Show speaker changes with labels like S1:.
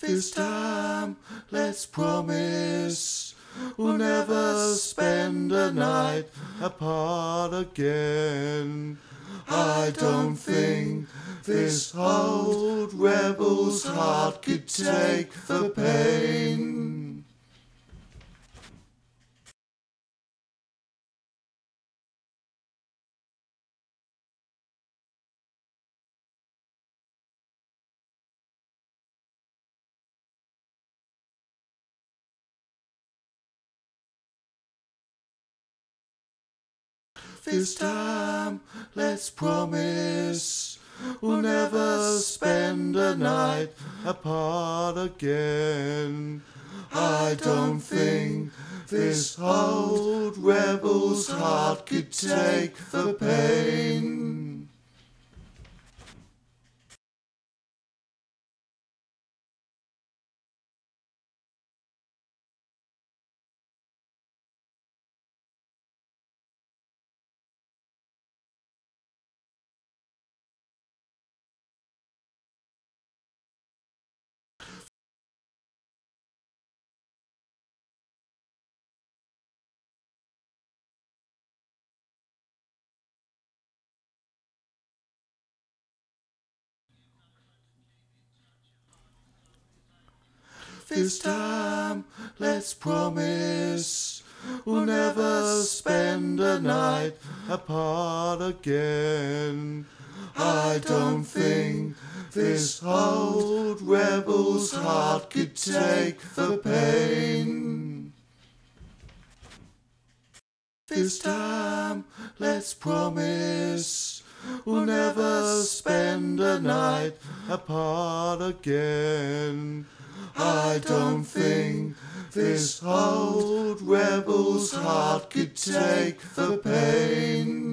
S1: This time, let's promise we'll never spend a night apart again. I don't think this old rebel's heart could take the pain. This time, let's promise we'll never spend a night apart again. I don't think this old rebel's heart could take the pain. This time, let's promise we'll never spend a night apart again. I don't think this old rebel's heart could take the pain. This time, let's promise we'll never spend a night apart again. I don't think this old rebel's heart could take the pain.